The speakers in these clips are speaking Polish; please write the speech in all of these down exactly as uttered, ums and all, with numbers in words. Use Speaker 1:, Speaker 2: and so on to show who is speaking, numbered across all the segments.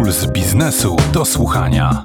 Speaker 1: Puls biznesu do słuchania.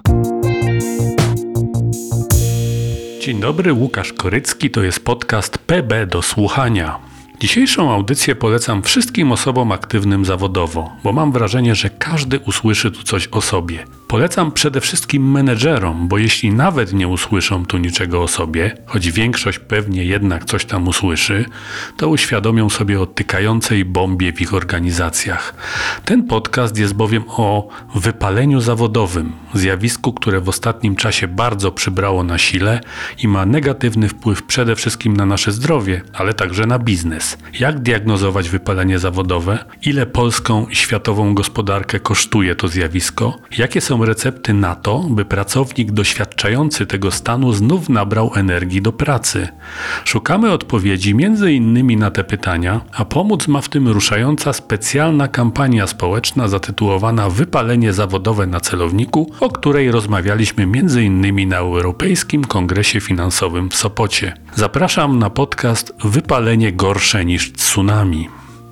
Speaker 2: Dzień dobry, Łukasz Korycki, to jest podcast P B do słuchania. Dzisiejszą audycję polecam wszystkim osobom aktywnym zawodowo, bo mam wrażenie, że każdy usłyszy tu coś o sobie. Polecam przede wszystkim menedżerom, bo jeśli nawet nie usłyszą tu niczego o sobie, choć większość pewnie jednak coś tam usłyszy, to uświadomią sobie o tykającej bombie w ich organizacjach. Ten podcast jest bowiem o wypaleniu zawodowym, zjawisku, które w ostatnim czasie bardzo przybrało na sile i ma negatywny wpływ przede wszystkim na nasze zdrowie, ale także na biznes. Jak diagnozować wypalenie zawodowe? Ile polską i światową gospodarkę kosztuje to zjawisko? Jakie są recepty na to, by pracownik doświadczający tego stanu znów nabrał energii do pracy? Szukamy odpowiedzi między innymi na te pytania, a pomóc ma w tym ruszająca specjalna kampania społeczna zatytułowana Wypalenie zawodowe na celowniku, o której rozmawialiśmy między innymi na Europejskim Kongresie Finansowym w Sopocie. Zapraszam na podcast Wypalenie gorsze niż tsunami.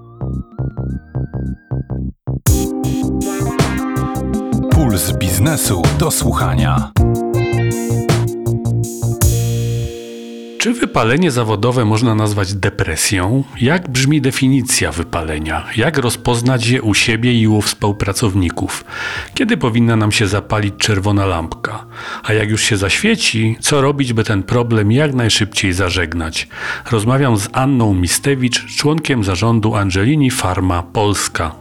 Speaker 1: Puls biznesu do słuchania.
Speaker 2: Czy wypalenie zawodowe można nazwać depresją? Jak brzmi definicja wypalenia? Jak rozpoznać je u siebie i u współpracowników? Kiedy powinna nam się zapalić czerwona lampka? A jak już się zaświeci, co robić, by ten problem jak najszybciej zażegnać? Rozmawiam z Anną Mistewicz, członkiem zarządu Angelini Pharma Polska.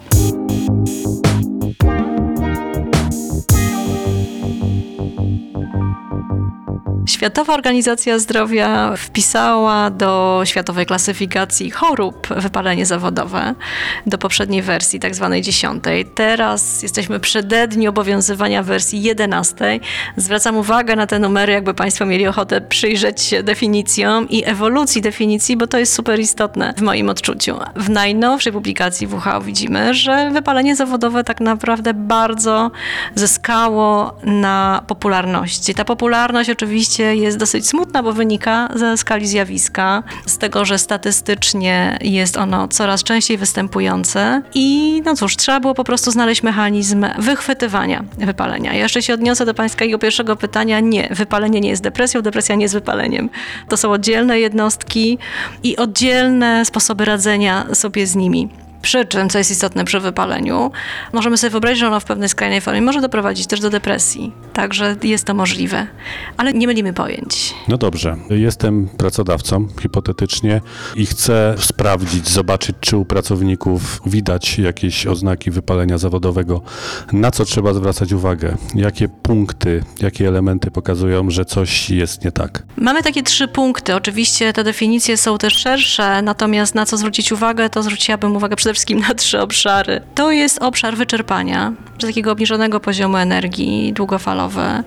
Speaker 3: Światowa Organizacja Zdrowia wpisała do Światowej Klasyfikacji Chorób wypalenie zawodowe, do poprzedniej wersji, tak zwanej dziesiątej. Teraz jesteśmy przededni obowiązywania wersji jedenastej. Zwracam uwagę na te numery, jakby Państwo mieli ochotę przyjrzeć się definicjom i ewolucji definicji, bo to jest super istotne w moim odczuciu. W najnowszej publikacji W H O widzimy, że wypalenie zawodowe tak naprawdę bardzo zyskało na popularności. Ta popularność oczywiście jest dosyć smutna, bo wynika ze skali zjawiska, z tego, że statystycznie jest ono coraz częściej występujące i no cóż, trzeba było po prostu znaleźć mechanizm wychwytywania wypalenia. Ja jeszcze się odniosę do Pańskiego pierwszego pytania. Nie, wypalenie nie jest depresją, depresja nie jest wypaleniem. To są oddzielne jednostki i oddzielne sposoby radzenia sobie z nimi. Przy czym, co jest istotne przy wypaleniu, możemy sobie wyobrazić, że ono w pewnej skrajnej formie może doprowadzić też do depresji. Także jest to możliwe. Ale nie mylimy pojęć.
Speaker 4: No dobrze. Jestem pracodawcą, hipotetycznie, i chcę sprawdzić, zobaczyć, czy u pracowników widać jakieś oznaki wypalenia zawodowego. Na co trzeba zwracać uwagę? Jakie punkty, jakie elementy pokazują, że coś jest nie tak?
Speaker 3: Mamy takie trzy punkty. Oczywiście te definicje są też szersze, natomiast na co zwrócić uwagę, to zwróciłabym uwagę przede wszystkim na trzy obszary. To jest obszar wyczerpania, czy takiego obniżonego poziomu energii, długofalowe.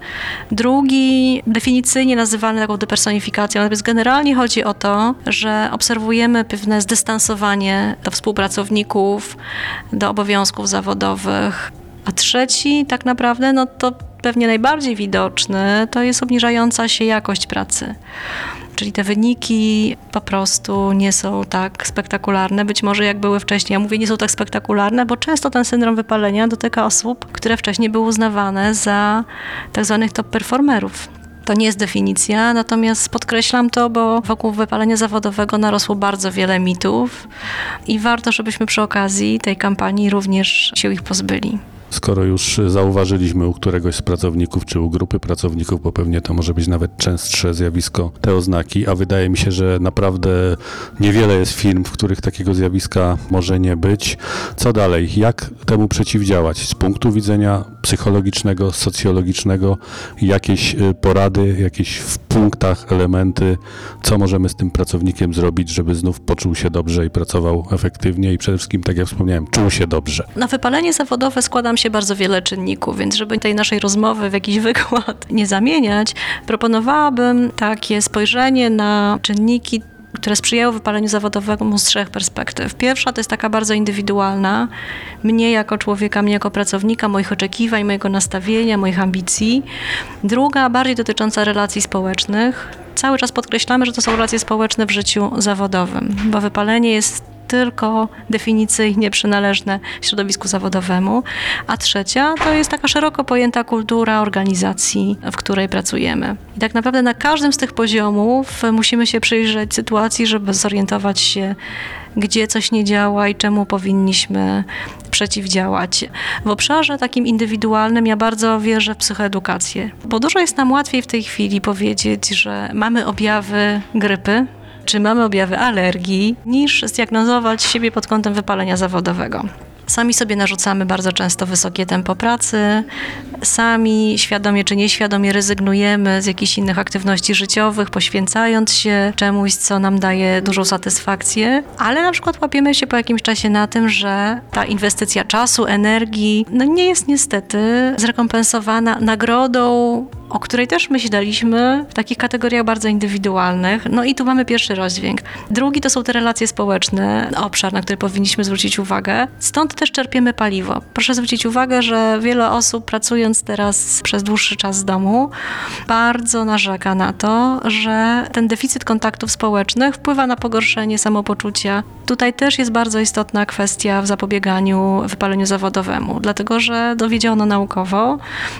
Speaker 3: Drugi, definicyjnie nazywany taką depersonifikacją, natomiast generalnie chodzi o to, że obserwujemy pewne zdystansowanie do współpracowników, do obowiązków zawodowych. A trzeci tak naprawdę, no to pewnie najbardziej widoczny, to jest obniżająca się jakość pracy. Czyli te wyniki po prostu nie są tak spektakularne, być może jak były wcześniej. Ja mówię, nie są tak spektakularne, bo często ten syndrom wypalenia dotyka osób, które wcześniej były uznawane za tak zwanych top performerów. To nie jest definicja, natomiast podkreślam to, bo wokół wypalenia zawodowego narosło bardzo wiele mitów i warto, żebyśmy przy okazji tej kampanii również się ich pozbyli.
Speaker 4: Skoro już zauważyliśmy u któregoś z pracowników, czy u grupy pracowników, bo pewnie to może być nawet częstsze zjawisko, te oznaki, a wydaje mi się, że naprawdę niewiele jest firm, w których takiego zjawiska może nie być. Co dalej? Jak temu przeciwdziałać? Z punktu widzenia psychologicznego, socjologicznego, jakieś porady, jakieś w punktach, elementy, co możemy z tym pracownikiem zrobić, żeby znów poczuł się dobrze i pracował efektywnie i przede wszystkim, tak jak wspomniałem, czuł się dobrze.
Speaker 3: Na wypalenie zawodowe składam się bardzo wiele czynników, więc żeby tej naszej rozmowy w jakiś wykład nie zamieniać, proponowałabym takie spojrzenie na czynniki, które sprzyjają wypaleniu zawodowemu z trzech perspektyw. Pierwsza to jest taka bardzo indywidualna, mnie jako człowieka, mnie jako pracownika, moich oczekiwań, mojego nastawienia, moich ambicji. Druga bardziej dotycząca relacji społecznych. Cały czas podkreślamy, że to są relacje społeczne w życiu zawodowym, bo wypalenie jest tylko definicyjnie przynależne środowisku zawodowemu, a trzecia to jest taka szeroko pojęta kultura organizacji, w której pracujemy. I tak naprawdę na każdym z tych poziomów musimy się przyjrzeć sytuacji, żeby zorientować się, gdzie coś nie działa i czemu powinniśmy przeciwdziałać. W obszarze takim indywidualnym ja bardzo wierzę w psychoedukację, bo dużo jest nam łatwiej w tej chwili powiedzieć, że mamy objawy grypy, czy mamy objawy alergii, niż zdiagnozować siebie pod kątem wypalenia zawodowego. Sami sobie narzucamy bardzo często wysokie tempo pracy, sami świadomie czy nieświadomie rezygnujemy z jakichś innych aktywności życiowych, poświęcając się czemuś, co nam daje dużą satysfakcję, ale na przykład łapiemy się po jakimś czasie na tym, że ta inwestycja czasu, energii, no nie jest niestety zrekompensowana nagrodą, o której też myśleliśmy w takich kategoriach bardzo indywidualnych. No i tu mamy pierwszy rozdźwięk. Drugi to są te relacje społeczne, obszar, na który powinniśmy zwrócić uwagę. Stąd też czerpiemy paliwo. Proszę zwrócić uwagę, że wiele osób pracując teraz przez dłuższy czas z domu bardzo narzeka na to, że ten deficyt kontaktów społecznych wpływa na pogorszenie samopoczucia. Tutaj też jest bardzo istotna kwestia w zapobieganiu wypaleniu zawodowemu, dlatego że dowiedziono naukowo,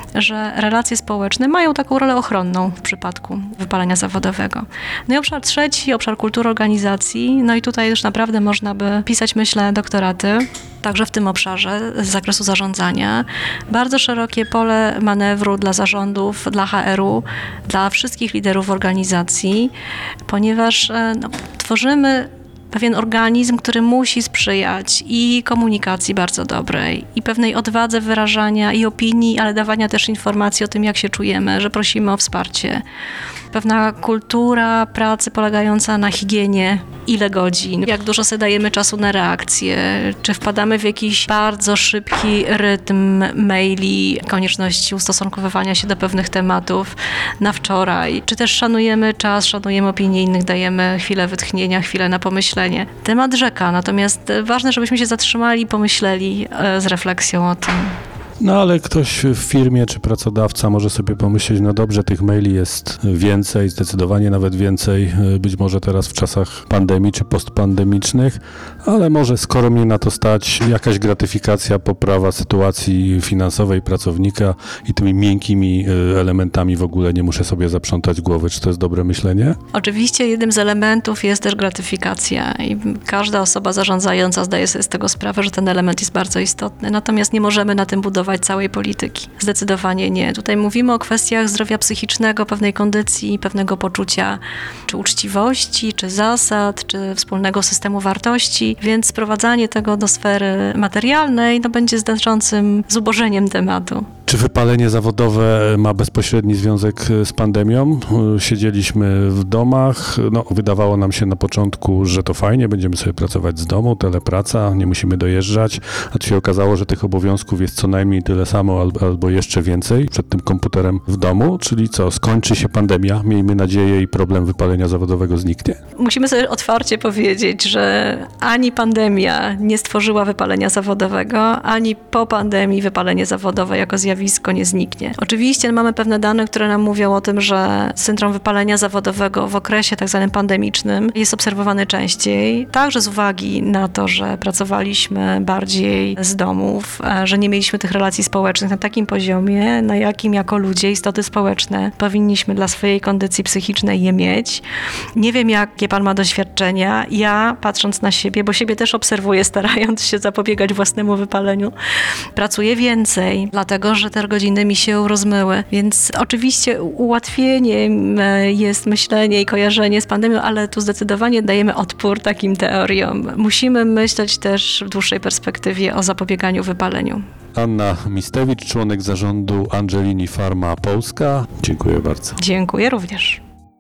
Speaker 3: że relacje społeczne mają taką rolę ochronną w przypadku wypalenia zawodowego. No i obszar trzeci, obszar kultury organizacji, no i tutaj już naprawdę można by pisać, myślę, doktoraty, także w tym obszarze z zakresu zarządzania. Bardzo szerokie pole manewru dla zarządów, dla H R u, dla wszystkich liderów organizacji, ponieważ no, tworzymy pewien organizm, który musi sprzyjać i komunikacji bardzo dobrej, i pewnej odwadze wyrażania i opinii, ale dawania też informacji o tym, jak się czujemy, że prosimy o wsparcie. Pewna kultura pracy polegająca na higienie, ile godzin, jak dużo sobie dajemy czasu na reakcję, czy wpadamy w jakiś bardzo szybki rytm maili, konieczności ustosunkowywania się do pewnych tematów na wczoraj, czy też szanujemy czas, szanujemy opinie innych, dajemy chwilę wytchnienia, chwilę na pomyślenie. Temat rzeka, natomiast ważne, żebyśmy się zatrzymali i pomyśleli z refleksją o tym.
Speaker 4: No ale ktoś w firmie czy pracodawca może sobie pomyśleć, no dobrze, tych maili jest więcej, zdecydowanie nawet więcej, być może teraz w czasach pandemii czy postpandemicznych, ale może skoro mnie na to stać, jakaś gratyfikacja, poprawa sytuacji finansowej pracownika i tymi miękkimi elementami w ogóle nie muszę sobie zaprzątać głowy. Czy to jest dobre myślenie?
Speaker 3: Oczywiście jednym z elementów jest też gratyfikacja i każda osoba zarządzająca zdaje sobie z tego sprawę, że ten element jest bardzo istotny, natomiast nie możemy na tym budować całej polityki. Zdecydowanie nie. Tutaj mówimy o kwestiach zdrowia psychicznego, pewnej kondycji, pewnego poczucia czy uczciwości, czy zasad, czy wspólnego systemu wartości, więc sprowadzanie tego do sfery materialnej no, będzie znaczącym zubożeniem tematu.
Speaker 4: Czy wypalenie zawodowe ma bezpośredni związek z pandemią? Siedzieliśmy w domach, no, wydawało nam się na początku, że to fajnie, będziemy sobie pracować z domu, telepraca, nie musimy dojeżdżać, a tu się okazało, że tych obowiązków jest co najmniej tyle samo albo, albo jeszcze więcej przed tym komputerem w domu, czyli co, skończy się pandemia, miejmy nadzieję i problem wypalenia zawodowego zniknie?
Speaker 3: Musimy sobie otwarcie powiedzieć, że ani pandemia nie stworzyła wypalenia zawodowego, ani po pandemii wypalenie zawodowe jako zjawisko nie zniknie. Oczywiście mamy pewne dane, które nam mówią o tym, że syndrom wypalenia zawodowego w okresie tak zwanym pandemicznym jest obserwowany częściej, także z uwagi na to, że pracowaliśmy bardziej z domów, że nie mieliśmy tych relacji społecznych na takim poziomie, na jakim jako ludzie, istoty społeczne powinniśmy dla swojej kondycji psychicznej je mieć. Nie wiem, jakie pan ma doświadczenia. Ja, patrząc na siebie, bo siebie też obserwuję, starając się zapobiegać własnemu wypaleniu, pracuję więcej, dlatego, że te godziny mi się rozmyły. Więc oczywiście ułatwieniem jest myślenie i kojarzenie z pandemią, ale tu zdecydowanie dajemy odpór takim teoriom. Musimy myśleć też w dłuższej perspektywie o zapobieganiu wypaleniu.
Speaker 4: Anna Mistewicz, członek zarządu Angelini Pharma Polska. Dziękuję bardzo.
Speaker 3: Dziękuję również.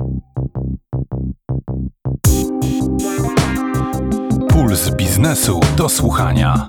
Speaker 1: Puls biznesu do słuchania.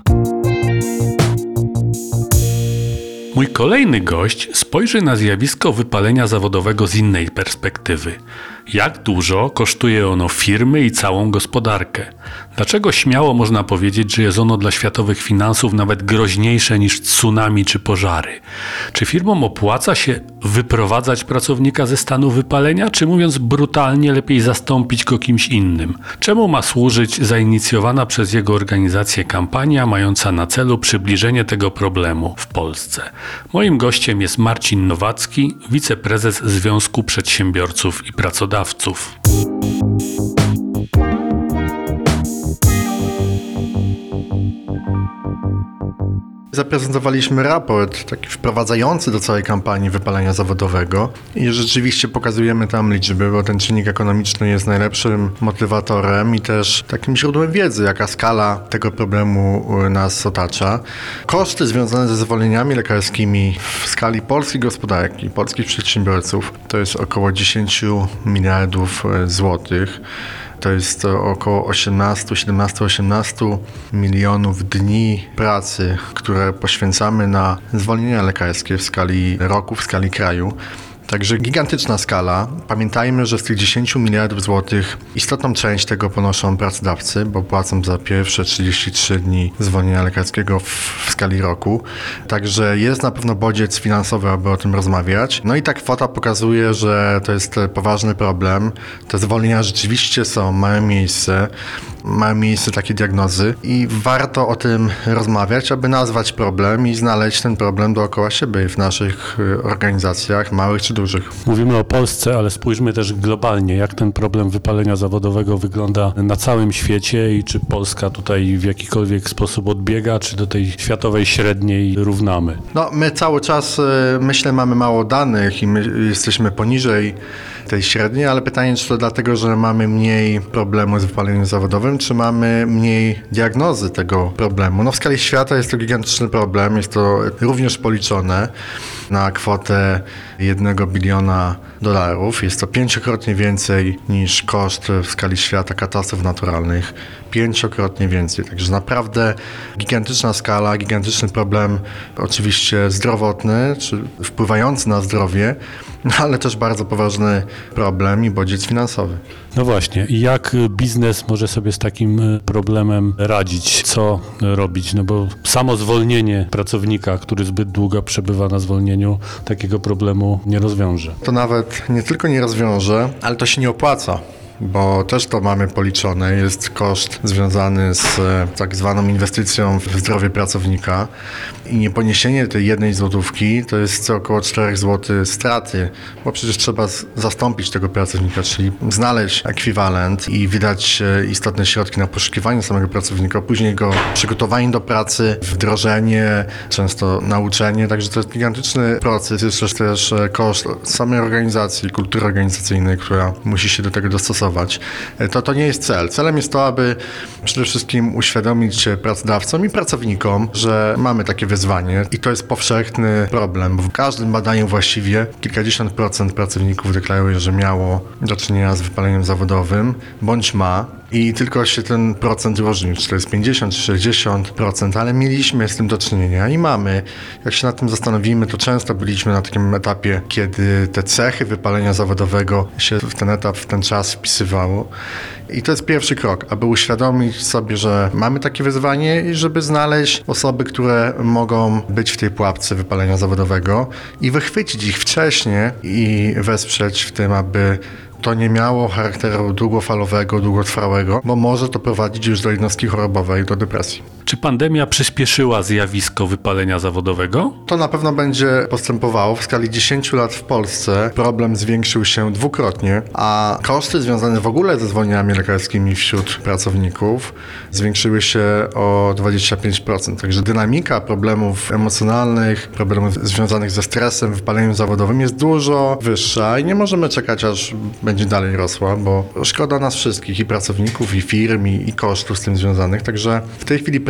Speaker 2: Mój kolejny gość spojrzy na zjawisko wypalenia zawodowego z innej perspektywy. Jak dużo kosztuje ono firmy i całą gospodarkę? Dlaczego śmiało można powiedzieć, że jest ono dla światowych finansów nawet groźniejsze niż tsunami czy pożary? Czy firmom opłaca się wyprowadzać pracownika ze stanu wypalenia, czy mówiąc brutalnie, lepiej zastąpić go kimś innym? Czemu ma służyć zainicjowana przez jego organizację kampania mająca na celu przybliżenie tego problemu w Polsce? Moim gościem jest Marcin Nowacki, wiceprezes Związku Przedsiębiorców i Pracodawców.
Speaker 5: Zaprezentowaliśmy raport taki wprowadzający do całej kampanii wypalenia zawodowego i rzeczywiście pokazujemy tam liczby, bo ten czynnik ekonomiczny jest najlepszym motywatorem i też takim źródłem wiedzy, jaka skala tego problemu nas otacza. Koszty związane ze zwolnieniami lekarskimi w skali polskiej gospodarki, polskich przedsiębiorców to jest około dziesięć miliardów złotych. To jest około osiemnaście, siedemnaście, osiemnaście milionów dni pracy, które poświęcamy na zwolnienia lekarskie w skali roku, w skali kraju. Także gigantyczna skala. Pamiętajmy, że z tych dziesięć miliardów złotych istotną część tego ponoszą pracodawcy, bo płacą za pierwsze trzydzieści trzy dni zwolnienia lekarskiego w, w skali roku. Także jest na pewno bodziec finansowy, aby o tym rozmawiać. No i ta kwota pokazuje, że to jest poważny problem. Te zwolnienia rzeczywiście są, mają miejsce. Mają miejsce takie diagnozy i warto o tym rozmawiać, aby nazwać problem i znaleźć ten problem dookoła siebie w naszych organizacjach, małych czy dużych.
Speaker 4: Mówimy o Polsce, ale spójrzmy też globalnie, jak ten problem wypalenia zawodowego wygląda na całym świecie i czy Polska tutaj w jakikolwiek sposób odbiega, czy do tej światowej średniej równamy?
Speaker 5: No, my cały czas, myślę, mamy mało danych i my jesteśmy poniżej tej średniej, ale pytanie, czy to dlatego, że mamy mniej problemu z wypaleniem zawodowym, czy mamy mniej diagnozy tego problemu. No w skali świata jest to gigantyczny problem, jest to również policzone na kwotę jednego biliona dolarów. Jest to pięciokrotnie więcej niż koszt w skali świata katastrof naturalnych. Pięciokrotnie więcej. Także naprawdę gigantyczna skala, gigantyczny problem, oczywiście zdrowotny, czy wpływający na zdrowie, ale też bardzo poważny problem i bodziec finansowy.
Speaker 4: No właśnie. I jak biznes może sobie z takim problemem radzić? Co robić? No bo samo zwolnienie pracownika, który zbyt długo przebywa na zwolnieniu, takiego problemu nie rozwiąże.
Speaker 5: To nawet nie tylko nie rozwiąże, ale to się nie opłaca. Bo też to mamy policzone, jest koszt związany z tak zwaną inwestycją w zdrowie pracownika i nieponiesienie tej jednej złotówki to jest co około cztery złote straty, bo przecież trzeba zastąpić tego pracownika, czyli znaleźć ekwiwalent i wydać istotne środki na poszukiwanie samego pracownika, później jego przygotowanie do pracy, wdrożenie, często nauczenie, także to jest gigantyczny proces, jest też, też koszt samej organizacji, kultury organizacyjnej, która musi się do tego dostosować. To, to nie jest cel. Celem jest to, aby przede wszystkim uświadomić pracodawcom i pracownikom, że mamy takie wyzwanie i to jest powszechny problem, bo w każdym badaniu właściwie kilkadziesiąt procent pracowników deklaruje, że miało do czynienia z wypaleniem zawodowym, bądź ma. I tylko się ten procent różnił, czy to jest pięćdziesiąt czy sześćdziesiąt procent, ale mieliśmy z tym do czynienia i mamy. Jak się nad tym zastanowimy, to często byliśmy na takim etapie, kiedy te cechy wypalenia zawodowego się w ten etap, w ten czas wpisywało. I to jest pierwszy krok, aby uświadomić sobie, że mamy takie wyzwanie i żeby znaleźć osoby, które mogą być w tej pułapce wypalenia zawodowego i wychwycić ich wcześniej i wesprzeć w tym, aby to nie miało charakteru długofalowego, długotrwałego, bo może to prowadzić już do jednostki chorobowej, do depresji.
Speaker 2: Czy pandemia przyspieszyła zjawisko wypalenia zawodowego?
Speaker 5: To na pewno będzie postępowało. W skali dziesięciu lat w Polsce problem zwiększył się dwukrotnie, a koszty związane w ogóle ze zwolnieniami lekarskimi wśród pracowników zwiększyły się o dwadzieścia pięć procent. Także dynamika problemów emocjonalnych, problemów związanych ze stresem, wypaleniem zawodowym jest dużo wyższa i nie możemy czekać, aż będzie dalej rosła, bo szkoda nas wszystkich, i pracowników, i firm, i, i kosztów z tym związanych. Także w tej chwili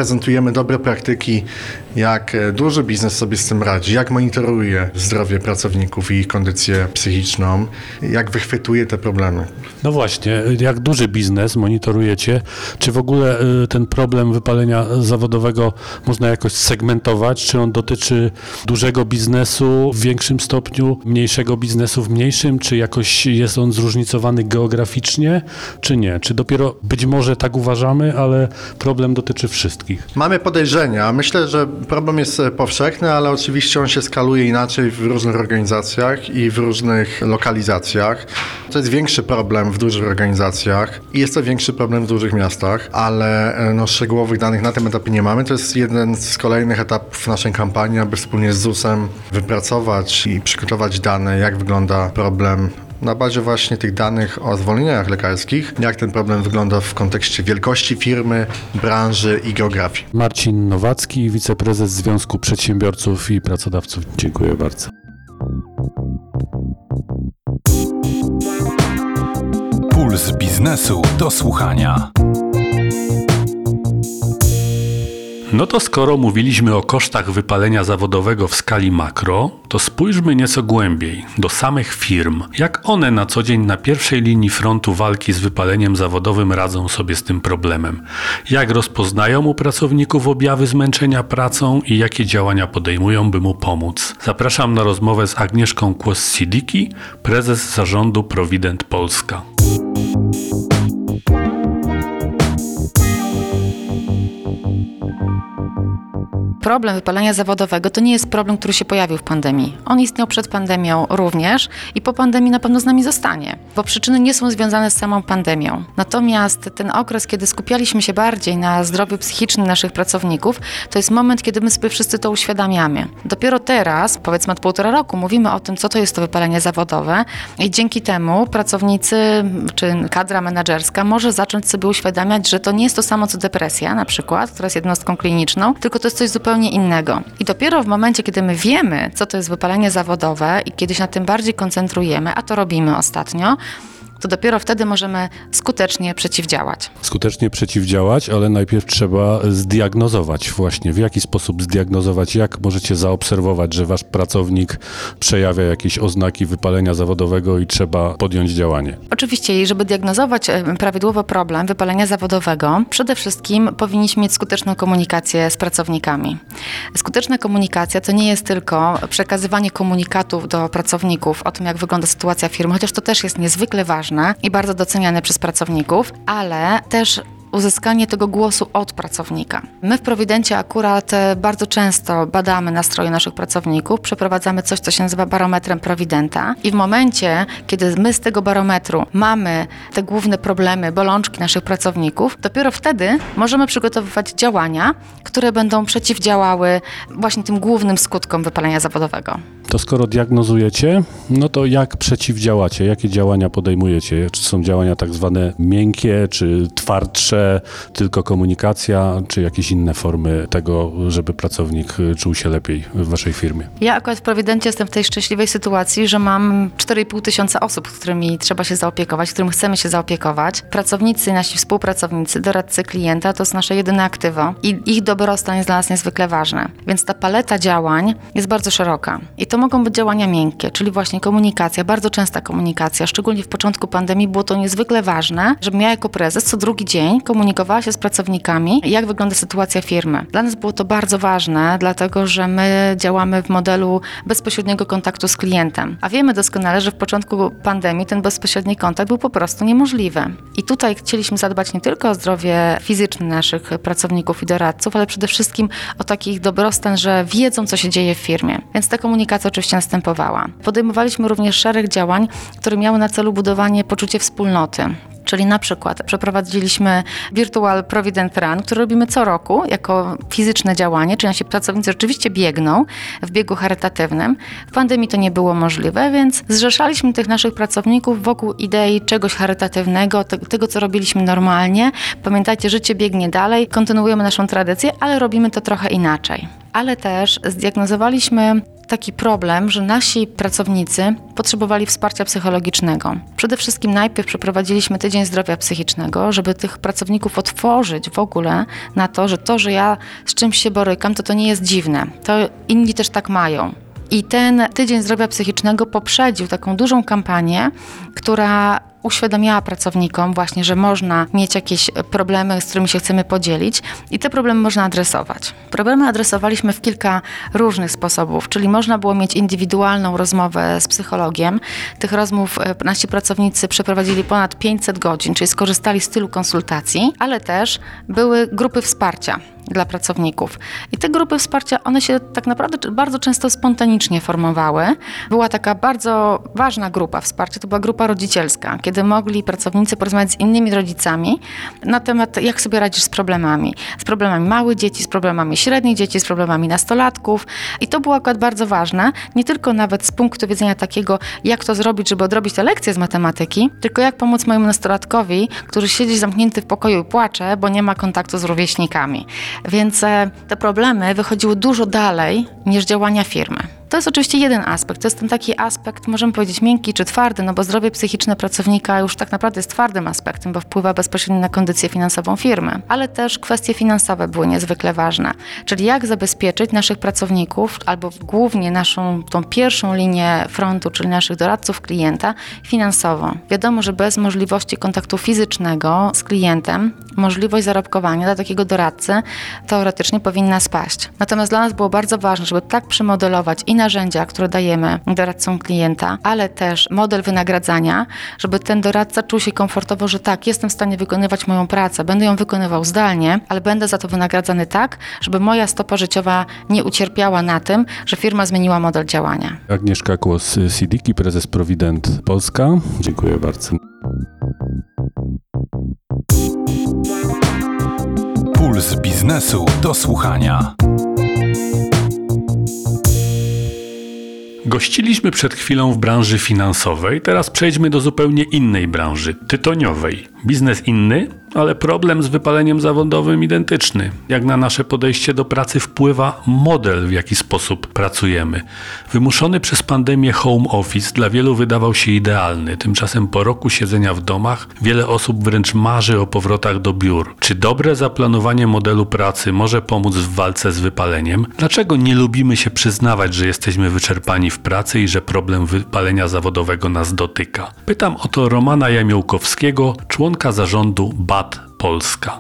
Speaker 5: prezentujemy dobre praktyki, jak duży biznes sobie z tym radzi, jak monitoruje zdrowie pracowników i ich kondycję psychiczną, jak wychwytuje te problemy.
Speaker 4: No właśnie, jak duży biznes monitorujecie, czy w ogóle y, ten problem wypalenia zawodowego można jakoś segmentować, czy on dotyczy dużego biznesu w większym stopniu, mniejszego biznesu w mniejszym, czy jakoś jest on zróżnicowany geograficznie, czy nie? Czy dopiero być może tak uważamy, ale problem dotyczy wszystkich?
Speaker 5: Mamy podejrzenia. Myślę, że problem jest powszechny, ale oczywiście on się skaluje inaczej w różnych organizacjach i w różnych lokalizacjach. To jest większy problem w dużych organizacjach i jest to większy problem w dużych miastach, ale no, szczegółowych danych na tym etapie nie mamy. To jest jeden z kolejnych etapów naszej kampanii, aby wspólnie z zusem wypracować i przygotować dane, jak wygląda problem na bazie właśnie tych danych o zwolnieniach lekarskich, jak ten problem wygląda w kontekście wielkości firmy, branży i geografii.
Speaker 4: Marcin Nowacki, wiceprezes Związku Przedsiębiorców i Pracodawców. Dziękuję bardzo.
Speaker 1: Puls biznesu do słuchania.
Speaker 2: No to skoro mówiliśmy o kosztach wypalenia zawodowego w skali makro, to spójrzmy nieco głębiej, do samych firm. Jak one na co dzień na pierwszej linii frontu walki z wypaleniem zawodowym radzą sobie z tym problemem? Jak rozpoznają u pracowników objawy zmęczenia pracą i jakie działania podejmują, by mu pomóc? Zapraszam na rozmowę z Agnieszką Kłos-Sidicki, prezes zarządu Provident Polska.
Speaker 6: Problem wypalenia zawodowego to nie jest problem, który się pojawił w pandemii. On istniał przed pandemią również i po pandemii na pewno z nami zostanie, bo przyczyny nie są związane z samą pandemią. Natomiast ten okres, kiedy skupialiśmy się bardziej na zdrowiu psychicznym naszych pracowników, to jest moment, kiedy my sobie wszyscy to uświadamiamy. Dopiero teraz, powiedzmy od półtora roku, mówimy o tym, co to jest to wypalenie zawodowe i dzięki temu pracownicy czy kadra menedżerska może zacząć sobie uświadamiać, że to nie jest to samo co depresja na przykład, która jest jednostką kliniczną, tylko to jest coś zupełnie innego. I dopiero w momencie, kiedy my wiemy, co to jest wypalenie zawodowe i kiedy się na tym bardziej koncentrujemy, a to robimy ostatnio, to dopiero wtedy możemy skutecznie przeciwdziałać.
Speaker 4: Skutecznie przeciwdziałać, ale najpierw trzeba zdiagnozować właśnie, w jaki sposób zdiagnozować, jak możecie zaobserwować, że wasz pracownik przejawia jakieś oznaki wypalenia zawodowego i trzeba podjąć działanie.
Speaker 6: Oczywiście, żeby diagnozować prawidłowo problem wypalenia zawodowego, przede wszystkim powinniśmy mieć skuteczną komunikację z pracownikami. Skuteczna komunikacja to nie jest tylko przekazywanie komunikatów do pracowników o tym, jak wygląda sytuacja firmy, chociaż to też jest niezwykle ważne i bardzo doceniane przez pracowników, ale też uzyskanie tego głosu od pracownika. My w Providencie akurat bardzo często badamy nastroje naszych pracowników, przeprowadzamy coś, co się nazywa barometrem Providenta i w momencie, kiedy my z tego barometru mamy te główne problemy, bolączki naszych pracowników, dopiero wtedy możemy przygotowywać działania, które będą przeciwdziałały właśnie tym głównym skutkom wypalenia zawodowego.
Speaker 4: To skoro diagnozujecie, no to jak przeciwdziałacie? Jakie działania podejmujecie? Czy są działania tak zwane miękkie, czy twardsze, tylko komunikacja, czy jakieś inne formy tego, żeby pracownik czuł się lepiej w waszej firmie?
Speaker 6: Ja akurat w Providencie jestem w tej szczęśliwej sytuacji, że mam cztery i pół tysiąca osób, którymi trzeba się zaopiekować, którym chcemy się zaopiekować. Pracownicy, nasi współpracownicy, doradcy klienta to jest nasze jedyne aktywo i ich dobrostan jest dla nas niezwykle ważny. Więc ta paleta działań jest bardzo szeroka. I to mogą być działania miękkie, czyli właśnie komunikacja, bardzo częsta komunikacja. Szczególnie w początku pandemii było to niezwykle ważne, żebym ja jako prezes co drugi dzień komunikowała się z pracownikami, jak wygląda sytuacja firmy. Dla nas było to bardzo ważne, dlatego że my działamy w modelu bezpośredniego kontaktu z klientem. A wiemy doskonale, że w początku pandemii ten bezpośredni kontakt był po prostu niemożliwy. I tutaj chcieliśmy zadbać nie tylko o zdrowie fizyczne naszych pracowników i doradców, ale przede wszystkim o takich dobrostan, że wiedzą, co się dzieje w firmie. Więc ta komunikacja oczywiście następowała. Podejmowaliśmy również szereg działań, które miały na celu budowanie poczucia wspólnoty. Czyli na przykład przeprowadziliśmy Virtual Provident Run, który robimy co roku jako fizyczne działanie, czyli nasi pracownicy rzeczywiście biegną w biegu charytatywnym. W pandemii to nie było możliwe, więc zrzeszaliśmy tych naszych pracowników wokół idei czegoś charytatywnego, te, tego co robiliśmy normalnie. Pamiętajcie, życie biegnie dalej, kontynuujemy naszą tradycję, ale robimy to trochę inaczej. Ale też zdiagnozowaliśmy taki problem, że nasi pracownicy potrzebowali wsparcia psychologicznego. Przede wszystkim najpierw przeprowadziliśmy tydzień zdrowia psychicznego, żeby tych pracowników otworzyć w ogóle na to, że to, że ja z czymś się borykam, to to nie jest dziwne. To inni też tak mają. I ten tydzień zdrowia psychicznego poprzedził taką dużą kampanię, która uświadamiała pracownikom właśnie, że można mieć jakieś problemy, z którymi się chcemy podzielić i te problemy można adresować. Problemy adresowaliśmy w kilka różnych sposobów, czyli można było mieć indywidualną rozmowę z psychologiem. Tych rozmów nasi pracownicy przeprowadzili ponad pięćset godzin, czyli skorzystali z tylu konsultacji, ale też były grupy wsparcia dla pracowników. I te grupy wsparcia, one się tak naprawdę bardzo często spontanicznie formowały. Była taka bardzo ważna grupa wsparcia, to była grupa rodzicielska, kiedy mogli pracownicy porozmawiać z innymi rodzicami na temat, jak sobie radzisz z problemami. Z problemami małych dzieci, z problemami średnich dzieci, z problemami nastolatków. I to było akurat bardzo ważne, nie tylko nawet z punktu widzenia takiego, jak to zrobić, żeby odrobić te lekcje z matematyki, tylko jak pomóc mojemu nastolatkowi, który siedzi zamknięty w pokoju i płacze, bo nie ma kontaktu z rówieśnikami. Więc te problemy wychodziły dużo dalej niż działania firmy. To jest oczywiście jeden aspekt, to jest ten taki aspekt, możemy powiedzieć miękki czy twardy, no bo zdrowie psychiczne pracownika już tak naprawdę jest twardym aspektem, bo wpływa bezpośrednio na kondycję finansową firmy. Ale też kwestie finansowe były niezwykle ważne, czyli jak zabezpieczyć naszych pracowników, albo głównie naszą tą pierwszą linię frontu, czyli naszych doradców klienta, finansowo. Wiadomo, że bez możliwości kontaktu fizycznego z klientem, możliwość zarobkowania dla takiego doradcy teoretycznie powinna spaść. Natomiast dla nas było bardzo ważne, żeby tak przymodelować i narzędzia, które dajemy doradcom klienta, ale też model wynagradzania, żeby ten doradca czuł się komfortowo, że tak, jestem w stanie wykonywać moją pracę, będę ją wykonywał zdalnie, ale będę za to wynagradzany tak, żeby moja stopa życiowa nie ucierpiała na tym, że firma zmieniła model działania.
Speaker 4: Agnieszka Kłos, Sidiki, prezes Provident Polska. Dziękuję bardzo.
Speaker 1: Puls biznesu do słuchania.
Speaker 2: Gościliśmy przed chwilą w branży finansowej, teraz przejdźmy do zupełnie innej branży, tytoniowej. Biznes inny, ale problem z wypaleniem zawodowym identyczny. Jak na nasze podejście do pracy wpływa model, w jaki sposób pracujemy. Wymuszony przez pandemię home office dla wielu wydawał się idealny. Tymczasem po roku siedzenia w domach wiele osób wręcz marzy o powrotach do biur. Czy dobre zaplanowanie modelu pracy może pomóc w walce z wypaleniem? Dlaczego nie lubimy się przyznawać, że jesteśmy wyczerpani w pracy i że problem wypalenia zawodowego nas dotyka? Pytam o to Romana Jamiołkowskiego, członka zarządu B A T Polska.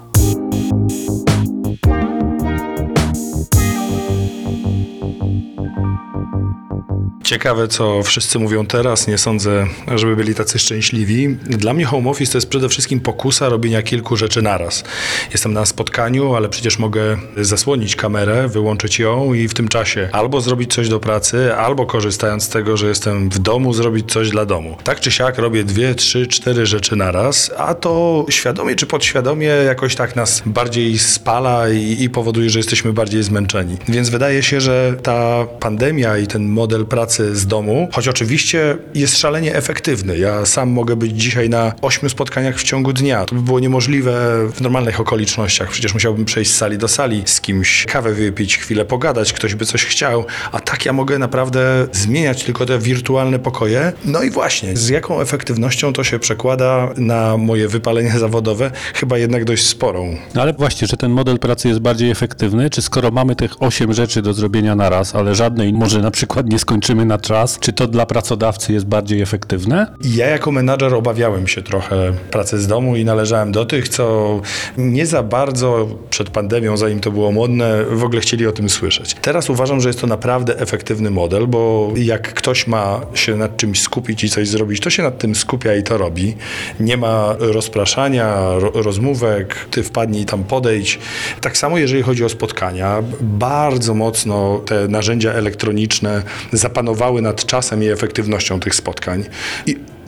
Speaker 7: Ciekawe, co wszyscy mówią teraz. Nie sądzę, żeby byli tacy szczęśliwi. Dla mnie home office to jest przede wszystkim pokusa robienia kilku rzeczy naraz. Jestem na spotkaniu, ale przecież mogę zasłonić kamerę, wyłączyć ją i w tym czasie albo zrobić coś do pracy, albo korzystając z tego, że jestem w domu, zrobić coś dla domu. Tak czy siak robię dwie, trzy, cztery rzeczy naraz, a to świadomie czy podświadomie jakoś tak nas bardziej spala i, i powoduje, że jesteśmy bardziej zmęczeni. Więc wydaje się, że ta pandemia i ten model pracy z domu, choć oczywiście jest szalenie efektywny. Ja sam mogę być dzisiaj na ośmiu spotkaniach w ciągu dnia. To by było niemożliwe w normalnych okolicznościach. Przecież musiałbym przejść z sali do sali, z kimś kawę wypić, chwilę pogadać, ktoś by coś chciał, a tak ja mogę naprawdę zmieniać tylko te wirtualne pokoje. No i właśnie, z jaką efektywnością to się przekłada na moje wypalenie zawodowe? Chyba jednak dość sporą.
Speaker 4: No ale właśnie, że ten model pracy jest bardziej efektywny, czy skoro mamy tych osiem rzeczy do zrobienia na raz, ale żadnej może na przykład nie skończymy na czas, czy to dla pracodawcy jest bardziej efektywne?
Speaker 7: Ja jako menadżer obawiałem się trochę pracy z domu i należałem do tych, co nie za bardzo przed pandemią, zanim to było modne, w ogóle chcieli o tym słyszeć. Teraz uważam, że jest to naprawdę efektywny model, bo jak ktoś ma się nad czymś skupić i coś zrobić, to się nad tym skupia i to robi. Nie ma rozpraszania, ro- rozmówek, ty wpadnij tam podejdź. Tak samo jeżeli chodzi o spotkania, bardzo mocno te narzędzia elektroniczne zapanowały nad czasem i efektywnością tych spotkań. I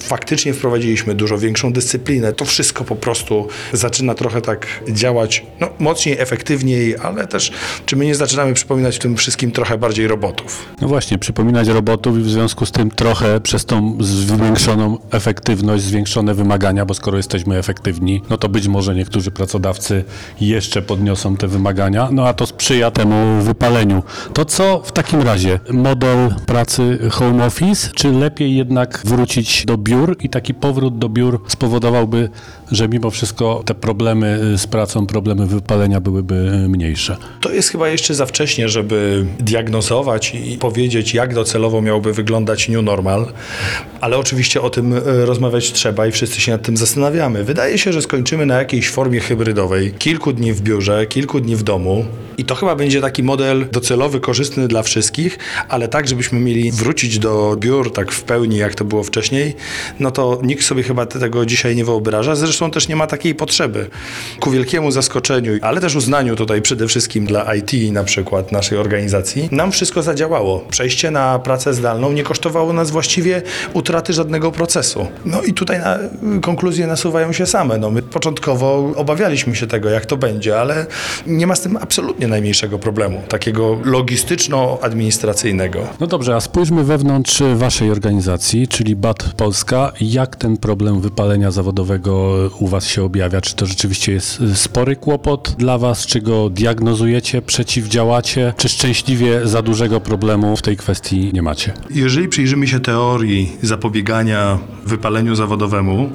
Speaker 7: faktycznie wprowadziliśmy dużo większą dyscyplinę. To wszystko po prostu zaczyna trochę tak działać no, mocniej, efektywniej, ale też czy my nie zaczynamy przypominać w tym wszystkim trochę bardziej robotów?
Speaker 4: No właśnie, przypominać robotów i w związku z tym trochę przez tą zwiększoną efektywność, zwiększone wymagania, bo skoro jesteśmy efektywni, no to być może niektórzy pracodawcy jeszcze podniosą te wymagania, no a to sprzyja temu wypaleniu. To co w takim razie? Model pracy home office, czy lepiej jednak wrócić do biur i taki powrót do biur spowodowałby, że mimo wszystko te problemy z pracą, problemy wypalenia byłyby mniejsze?
Speaker 7: To jest chyba jeszcze za wcześnie, żeby diagnozować i powiedzieć, jak docelowo miałby wyglądać new normal, ale oczywiście o tym rozmawiać trzeba i wszyscy się nad tym zastanawiamy. Wydaje się, że skończymy na jakiejś formie hybrydowej. Kilku dni w biurze, kilku dni w domu i to chyba będzie taki model docelowy, korzystny dla wszystkich, ale tak, żebyśmy mieli wrócić do biur tak w pełni, jak to było wcześniej, no to nikt sobie chyba tego dzisiaj nie wyobraża. Zresztą też nie ma takiej potrzeby. Ku wielkiemu zaskoczeniu, ale też uznaniu tutaj przede wszystkim dla I T na przykład naszej organizacji, nam wszystko zadziałało. Przejście na pracę zdalną nie kosztowało nas właściwie utraty żadnego procesu. No i tutaj na konkluzje nasuwają się same. No my początkowo obawialiśmy się tego, jak to będzie, ale nie ma z tym absolutnie najmniejszego problemu, takiego logistyczno-administracyjnego.
Speaker 4: No dobrze, a spójrzmy wewnątrz waszej organizacji, czyli B A T Polska. Jak ten problem wypalenia zawodowego u was się objawia? Czy to rzeczywiście jest spory kłopot dla was? Czy go diagnozujecie, przeciwdziałacie? Czy szczęśliwie za dużego problemu w tej kwestii nie macie?
Speaker 7: Jeżeli przyjrzymy się teorii zapobiegania wypaleniu zawodowemu,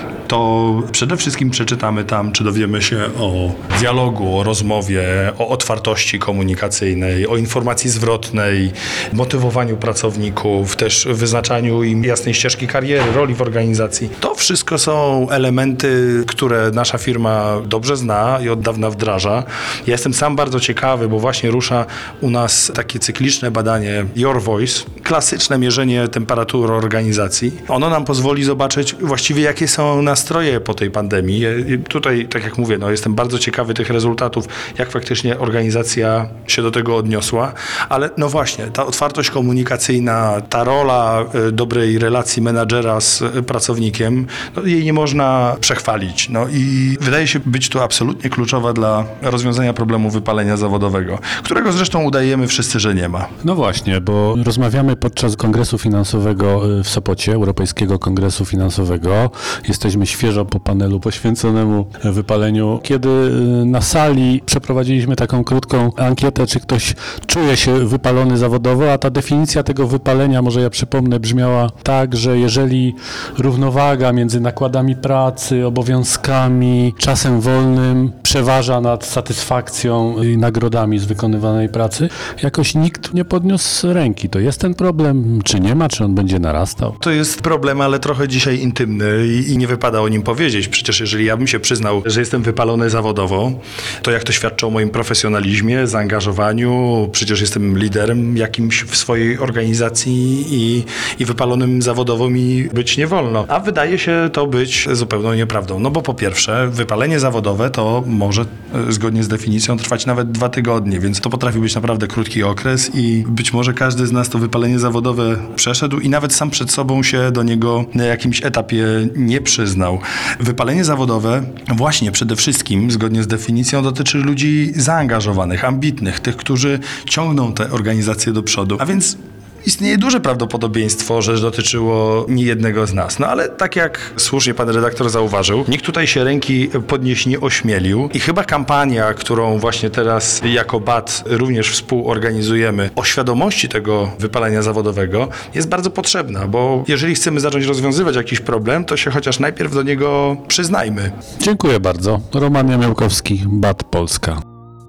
Speaker 7: to przede wszystkim przeczytamy tam, czy dowiemy się o dialogu, o rozmowie, o otwartości komunikacyjnej, o informacji zwrotnej, motywowaniu pracowników, też wyznaczaniu im jasnej ścieżki kariery, roli w organizacji. To wszystko są elementy, które nasza firma dobrze zna i od dawna wdraża. Ja jestem sam bardzo ciekawy, bo właśnie rusza u nas takie cykliczne badanie Your Voice, klasyczne mierzenie temperatury organizacji. Ono nam pozwoli zobaczyć właściwie, jakie są nastroje po tej pandemii. Tutaj, tak jak mówię, no, jestem bardzo ciekawy tych rezultatów, jak faktycznie organizacja się do tego odniosła, ale no właśnie, ta otwartość komunikacyjna, ta rola y, dobrej relacji menadżera z y, pracownikiem, no, jej nie można przechwalić. No i wydaje się być to absolutnie kluczowa dla rozwiązania problemu wypalenia zawodowego, którego zresztą udajemy wszyscy, że nie ma.
Speaker 4: No właśnie, bo rozmawiamy podczas Kongresu Finansowego w Sopocie, Europejskiego Kongresu Finansowego. Jesteśmy świeżo po panelu poświęconemu wypaleniu, kiedy na sali przeprowadziliśmy taką krótką ankietę, czy ktoś czuje się wypalony zawodowo, a ta definicja tego wypalenia, może ja przypomnę, brzmiała tak, że jeżeli równowaga między nakładami pracy, obowiązkami, czasem wolnym przeważa nad satysfakcją i nagrodami z wykonywanej pracy, jakoś nikt nie podniósł ręki. To jest ten problem, czy nie ma, czy on będzie narastał?
Speaker 7: To jest problem, ale trochę dzisiaj intymny i, i nie wypada o nim powiedzieć. Przecież jeżeli ja bym się przyznał, że jestem wypalony zawodowo, to jak to świadczy o moim profesjonalizmie, zaangażowaniu, przecież jestem liderem jakimś w swojej organizacji i, i wypalonym zawodowo mi być nie wolno. A wydaje się to być zupełną nieprawdą. No bo po pierwsze, wypalenie zawodowe to może zgodnie z definicją trwać nawet dwa tygodnie, więc to potrafi być naprawdę krótki okres i być może każdy z nas to wypalenie zawodowe przeszedł i nawet sam przed sobą się do niego na jakimś etapie nie przyznał. Wypalenie zawodowe właśnie przede wszystkim, zgodnie z definicją, dotyczy ludzi zaangażowanych, ambitnych, tych, którzy ciągną te organizacje do przodu. A więc istnieje duże prawdopodobieństwo, że dotyczyło niejednego z nas. No ale tak jak słusznie pan redaktor zauważył, nikt tutaj się ręki podnieść nie ośmielił i chyba kampania, którą właśnie teraz jako B A T również współorganizujemy o świadomości tego wypalenia zawodowego jest bardzo potrzebna, bo jeżeli chcemy zacząć rozwiązywać jakiś problem, to się chociaż najpierw do niego przyznajmy.
Speaker 4: Dziękuję bardzo. Roman Jamiałkowski, B A T Polska.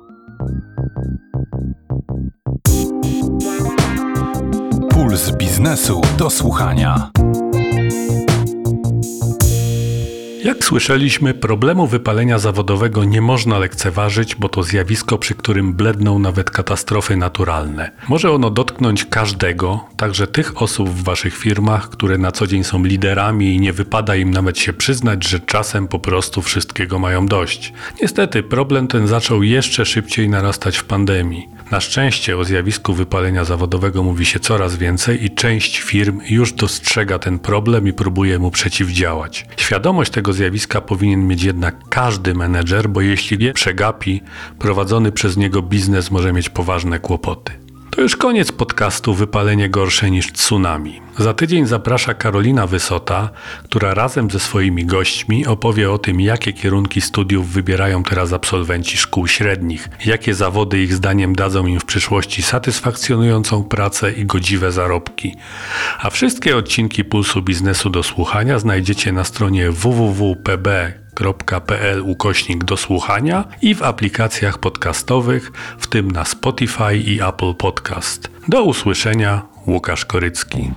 Speaker 1: Puls biznesu do słuchania.
Speaker 2: Jak słyszeliśmy, problemu wypalenia zawodowego nie można lekceważyć, bo to zjawisko, przy którym bledną nawet katastrofy naturalne. Może ono dotknąć każdego, także tych osób w waszych firmach, które na co dzień są liderami i nie wypada im nawet się przyznać, że czasem po prostu wszystkiego mają dość. Niestety problem ten zaczął jeszcze szybciej narastać w pandemii. Na szczęście o zjawisku wypalenia zawodowego mówi się coraz więcej i część firm już dostrzega ten problem i próbuje mu przeciwdziałać. Świadomość tego zjawiska powinien mieć jednak każdy menedżer, bo jeśli je przegapi, prowadzony przez niego biznes może mieć poważne kłopoty. To już koniec podcastu Wypalenie gorsze niż tsunami. Za tydzień zaprasza Karolina Wysota, która razem ze swoimi gośćmi opowie o tym, jakie kierunki studiów wybierają teraz absolwenci szkół średnich, jakie zawody ich zdaniem dadzą im w przyszłości satysfakcjonującą pracę i godziwe zarobki. A wszystkie odcinki Pulsu Biznesu do słuchania znajdziecie na stronie w w w kropka p b kropka p l ukośnik do słuchania i w aplikacjach podcastowych, w tym na Spotify i Apple Podcast. Do usłyszenia, Łukasz Korycki.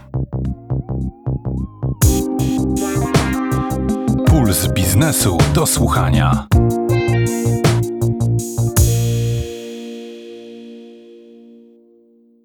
Speaker 1: Puls Biznesu do słuchania.